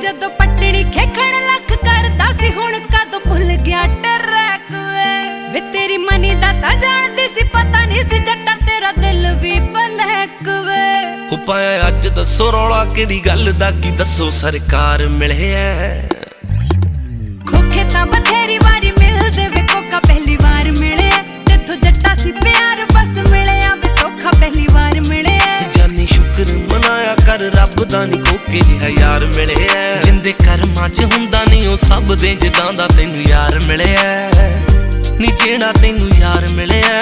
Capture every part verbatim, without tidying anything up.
जदों पटड़ी खेखण लख करदा सी हुण कदों भुल गया ट्रैक वे वे तेरी मनी दा ता जानदी सी पता नहीं सी जट्टा तेरा दिल भी बनैक वे हो पाया अज दसो रौला किहड़ी गल दा की दसो सरकार मिलिया खोखे तां बथेरी वारी मिलदे वे कोका पहली बार मिले जिथों जट्टा सी प्यार बस मिलिया वे धोखा पहली बार मिले जानी शुक्र मनाया कर रब दा नी कोके जिहा यार मिलिया जिंदे करमां च हुंदा नी ओ सब दे जिदां दा तैनू यार मिलिया नी जेड़ा तैनू यार मिलिया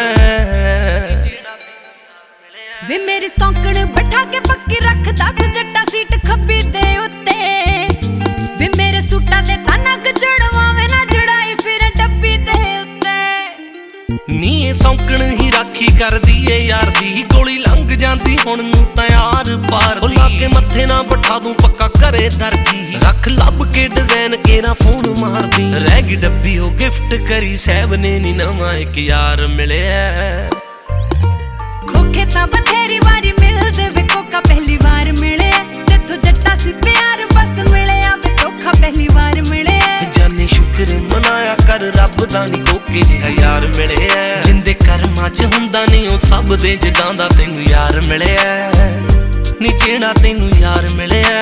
वे मेरी सौंकण बैठा के पक्की रखदा तू जट्टा सीट खब्बी दे उत्ते वे मेरे सूटा दे तनक जड़वावे ना जड़ाई फिर डब्बी दे उत्ते नी ए सौंकण ही राखी करदी ए यार दी गोली लंघ जांदी हुण नू तां यार पार दी लाके मत्थे ना बिठा दूं पक्का करे दर्दी रख लब के डिजाइन केरा फोन मार दी रह गई डब्बी ओ गिफ्ट करी सैब ने नी नवां इक यार मिलिया खोखे तां बथेरी वारी मिलदे वे कोका पहली बार मिले जिथों जट्टा सी प्यार बस मिलिया वे धोखा पहली बार मिले जाने शुक्र मनाया कर रब दा नी कोके जिहा यार मिलिया जिंदे करमां च हुंदा नी ओ सब दे जिदां दा तैनू यार मिलिया नी जेड़ा तैनू यार मिलिया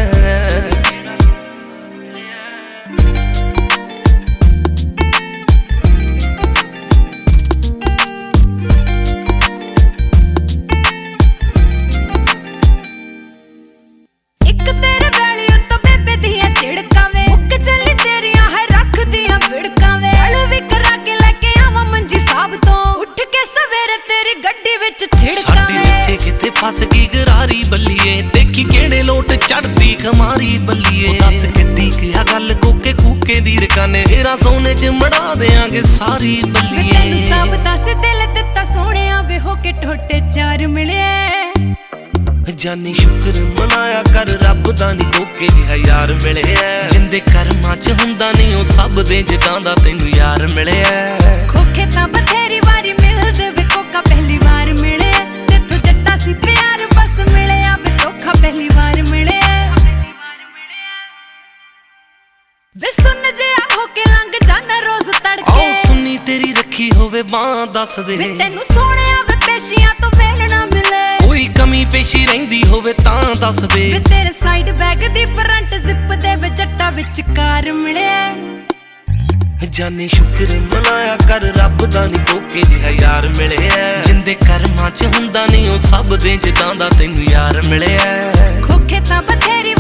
फस गई गरारी बल्लीए देखी केड़े लोट चढ़ती खमारी बल्लीए दस किड्डी क्या गल कोके कूके दी रकाने तेरा सोने च मड़ा देंगे सारी बल्लीए तैनू सब दस दिल दिता सोहणिया वे हो के ठोटे चार मिले जानी शुक्र मनाया कर रब दा नी कोके जिहा यार मिलिया जिंदे करमां च हुंदा नी ओ सब दे जिदां दा तैनू यार मिलिया खोखे तां बथेरी वारी मिलदे वे कोका पहली बार मिले जिथों जट्टा सी प्यार बस मिलिया वे धोखा पहली बार मिले वे सुन जिहा हो के लंघ जाना रोज तड़के आओ सुनी तेरी रखी होवे बां दस दे वे तैनू सोहणिया वे पेशियां तो वेल ना मिले कोई कमी पेशी रहिंदी होवे तां दस दे वे तेरे साइड बैग दी फ्रंट जिप दे वे जट्टा विचकार मिले जाने शुक्र मनाया कर रब दा नी कोके जिहा यार मिलिया जिंदे करमां च हुंदा नी ओ सब दे जिदां दा तैनू यार मिलिया खोखे तां बथेरी